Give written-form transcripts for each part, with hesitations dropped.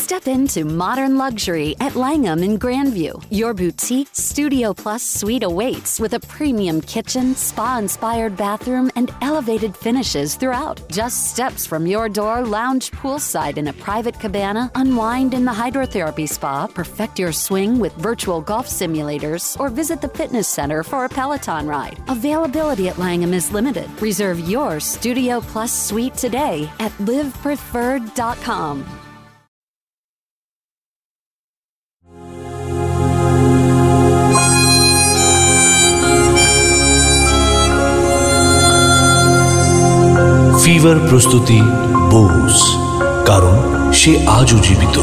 Step into modern luxury at Langham in Grandview. Your boutique Studio Plus suite awaits with a premium kitchen, spa-inspired bathroom, and elevated finishes throughout. Just steps from your door, lounge poolside in a private cabana, unwind in the hydrotherapy spa, perfect your swing with virtual golf simulators, or visit the fitness center for a Peloton ride. Availability at Langham is limited. Reserve your Studio Plus suite today at livepreferred.com. Fever প্রস্তুতি বোস, কারণ সে আজও জীবিত।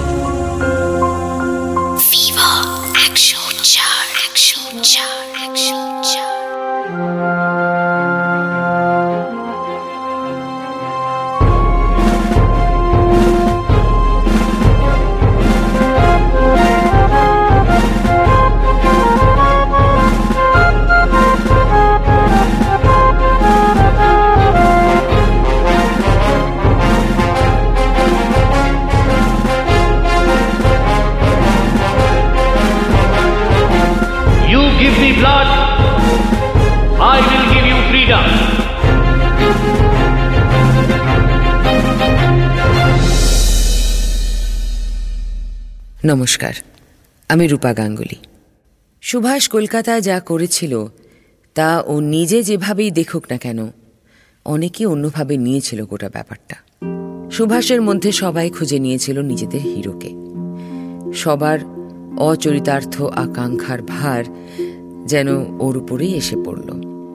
নমস্কার, আমি রূপা গাঙ্গুলি। সুভাষ কলকাতায় যা করেছিল তা ও নিজে যেভাবেই দেখুক না কেন, অনেকেই অন্যভাবে নিয়েছিল গোটা ব্যাপারটা। সুভাষের মধ্যে সবাই খুঁজে নিয়েছিল নিজেদের হিরোকে। সবার অচরিতার্থ আকাঙ্ক্ষার ভার যেন ওর উপরেই এসে পড়ল।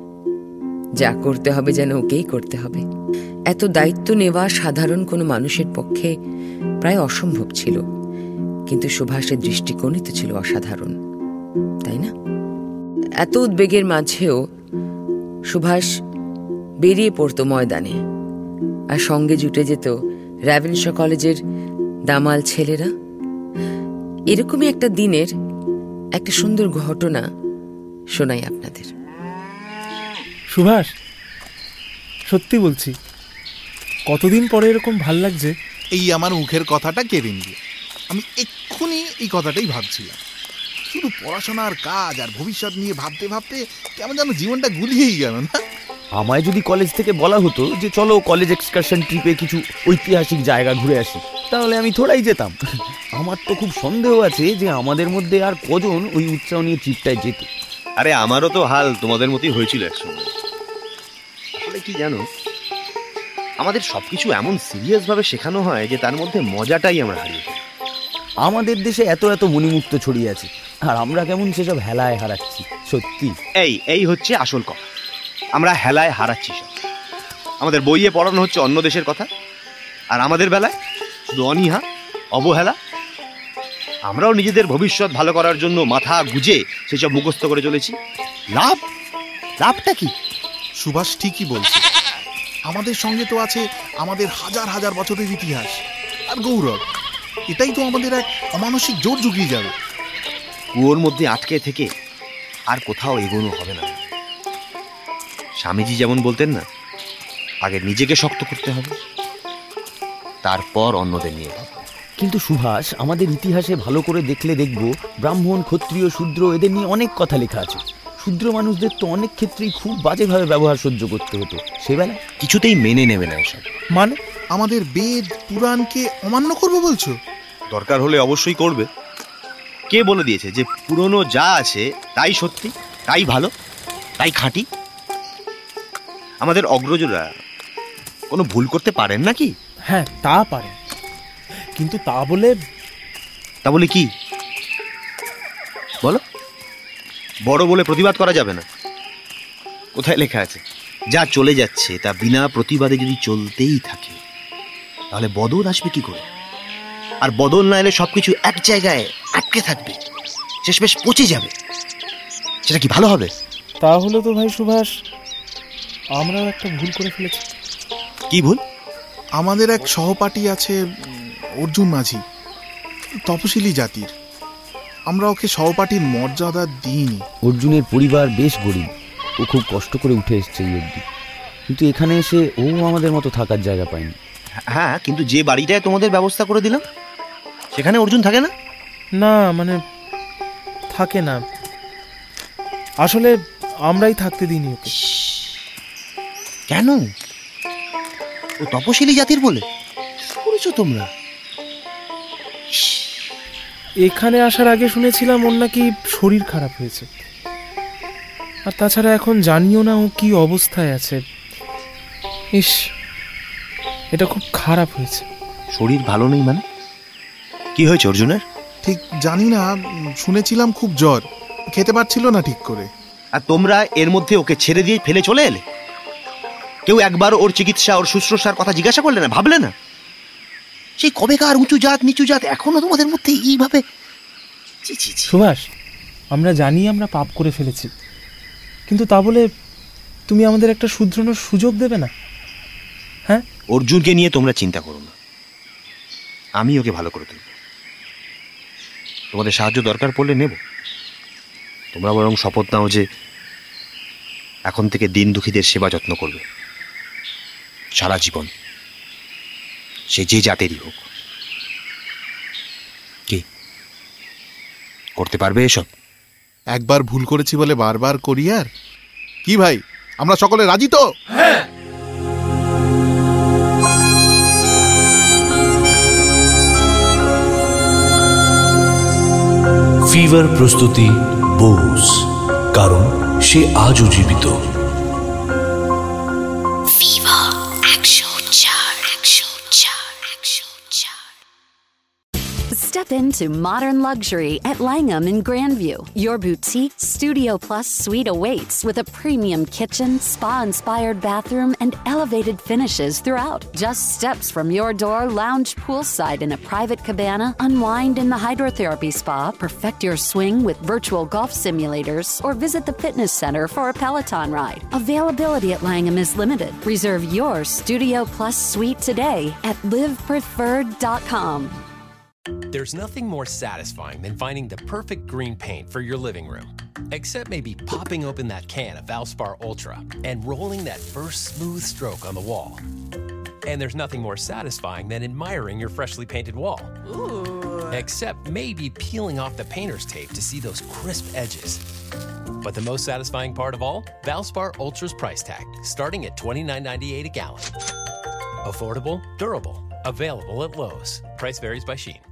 যা করতে হবে যেন ওকেই করতে হবে। এত দায়িত্ব নেওয়া সাধারণ কোনো মানুষের পক্ষে প্রায় অসম্ভব ছিল, কিন্তু সুভাষের দৃষ্টিকোণই তো ছিল অসাধারণ, তাই না? এত উদ্বেগের মাঝেও সুভাষ বেরিয়ে পড়তো ময়দানে, আর সঙ্গে জুটে যেত র্যাভেনশা কলেজের দামাল ছেলেরা। এরকমই একটা দিনের একটা সুন্দর ঘটনা শোনাই আপনাদের। সুভাষ, সত্যি বলছি, কতদিন পরে এরকম ভাল লাগছে। এই আমার মুখের কথাটা কেড়ে নিয়ে আমি এক্ষুনি এই কথাটাই ভাবছিলাম। শুধু পড়াশোনা আর কাজ আর ভবিষ্যৎ নিয়ে ভাবতে ভাবতে কেমন যেন জীবনটা গুলিয়েই গেল না? আমায় যদি কলেজ থেকে বলা হতো যে চলো কলেজ এক্সকারশন ট্রিপে কিছু ঐতিহাসিক জায়গা ঘুরে আসি, তাহলে আমি থোড়াই যেতাম। আমার তো খুব সন্দেহ আছে যে আমাদের মধ্যে আর কজন ওই উৎসাহ নিয়ে ট্রিপটায় যেত। আরে আমারও তো হাল তোমাদের মতোই হয়েছিল একসঙ্গে। আসলে কি জানো, আমাদের সবকিছু এমন সিরিয়াস ভাবে শেখানো হয় যে তার মধ্যে মজাটাই আমরা হারিয়ে ফেলি। আমাদের দেশে এত এত মণিমুক্ত ছড়িয়ে আছে, আর আমরা কেমন সেসব হেলায় হারাচ্ছি। সত্যি এই হচ্ছে আসল কথা, আমরা হেলায় হারাচ্ছি সব। আমাদের বইয়ে পড়ানো হচ্ছে অন্য দেশের কথা, আর আমাদের বেলায় শুধু অনীহা, অবহেলা। আমরাও নিজেদের ভবিষ্যৎ ভালো করার জন্য মাথা গুজে সেসব মুখস্থ করে চলেছি। লাভটা কি? সুভাষ ঠিকই বলছে। আমাদের সঙ্গে তো আছে আমাদের হাজার হাজার বছরের ইতিহাস আর গৌরব। এটাই তো আমাদের এক অমানসিক জোর জুগিয়ে যাবে। কুয়োর মধ্যে আটকে থেকে আর কোথাও এগোনো হবে না। স্বামীজি যেমন বলতেন না, আগে নিজেকে শক্ত করতে হবে, তারপর অন্যদের নিয়ে ভাবো। কিন্তু সুভাষ, আমাদের ইতিহাসে ভালো করে দেখলে দেখব ব্রাহ্মণ, ক্ষত্রিয়, শূদ্র এদের নিয়ে অনেক কথা লেখা আছে। শূদ্র মানুষদের তো অনেক ক্ষেত্রেই খুব বাজেভাবে ব্যবহার সহ্য করতে হতো। সেবেলা কিছুতেই মেনে নেবে না এসব। মানে আমাদের বেদ পুরাণকে অমান্য করবো বলছো? দরকার হলে অবশ্যই করবে। কে বলে দিয়েছে যে পুরনো যা আছে তাই সত্যি, তাই ভালো, তাই খাঁটি? আমাদের অগ্রজরা কোনো ভুল করতে পারেন নাকি? হ্যাঁ, তা পারেন, কিন্তু তা বলে কি বলো? বড় বলে প্রতিবাদ করা যাবে না। কোথায় লেখা আছে যা চলে যাচ্ছে তা বিনা প্রতিবাদে যদি চলতেই থাকে তাহলে বদল আসবে কি করে? আর বদল না এলে সবকিছু এক জায়গায় আটকে থাকবে, শেষমেশ পচে যাবে। সেটা কি ভালো হবে? তাহলে তো ভাই সুভাষ, আমরাও একটা ভুল করে ফেলেছি। কি ভুল? আমাদের এক সহপাঠী আছে অর্জুন মাঝি, তপশিলি জাতির। আমরা ওকে সহপাঠীর মর্যাদা দিইনি। অর্জুনের পরিবার বেশ গরিব, ও খুব কষ্ট করে উঠে এসছে এই অবধি, কিন্তু এখানে এসে ও আমাদের মতো থাকার জায়গা পায়নি। হ্যাঁ, কিন্তু যে বাড়িটায় তোমাদের ব্যবস্থা করে দিলাম সেখানে অর্জুন থাকে না? না মানে থাকে না, আসলে আমরাই থাকতে দিইনি ওকে। কেন? ও তপশিলি জাতির বলে করেছো তোমরা? এখানে আসার আগে শুনেছিলাম ওর নাকি শরীর খারাপ হয়েছে, আর তাছাড়া এখন জানিও না ও কি অবস্থায় আছে। ইস, এটা খুব খারাপ হয়েছে। শরীর ভালো নেই মানে? কি হয়েছে অর্জুনের? ঠিক জানি না, শুনেছিলাম খুব জ্বর, খেতে পারছিল না ঠিক করে। আর তোমরা এর মধ্যে ওকে ছেড়ে দিয়ে ফেলে চলে এলে? কেউ একবার ওর চিকিৎসা, ওর শুশ্রূষার কথা জিজ্ঞাসা করলে না, ভাবলে না? সেই কবেকার উঁচু জাত নিচু জাত এখনো তোমাদের মধ্যে এইভাবে। সুভাষ, আমরা জানি আমরা পাপ করে ফেলেছি, কিন্তু তা বলে তুমি আমাদের একটা শুধরানোর সুযোগ দেবে না? হ্যাঁ, অর্জুনকে নিয়ে তোমরা চিন্তা করো না, আমি ওকে ভালো করে তুলব। তোমাদের সাহায্য দরকার পড়লে নেব। তোমরা বরং শপথ নাও যে এখন থেকে দিন দুঃখীদের সেবা যত্ন করবে সারা জীবন, সে যে জাতেরই হোক। কি করতে পারবে এসব? একবার ভুল করেছি বলে বারবার করি আর কি ভাই? আমরা সকলে রাজি তো? হ্যাঁ। ফিভার প্রস্তুতি বোস, কারণ সে আজও জীবিত। Step into modern luxury at Langham in Grandview. Your boutique Studio Plus suite awaits with a premium kitchen, spa-inspired bathroom, and elevated finishes throughout. Just steps from your door, lounge poolside in a private cabana, unwind in the hydrotherapy spa, perfect your swing with virtual golf simulators, or visit the fitness center for a Peloton ride. Availability at Langham is limited. Reserve your Studio Plus suite today at livepreferred.com. There's nothing more satisfying than finding the perfect green paint for your living room. Except maybe popping open that can of Valspar Ultra and rolling that first smooth stroke on the wall. And there's nothing more satisfying than admiring your freshly painted wall. Ooh. Except maybe peeling off the painter's tape to see those crisp edges. But the most satisfying part of all? Valspar Ultra's price tag, starting at $29.98 a gallon. Affordable, durable, available at Lowe's. Price varies by Shein.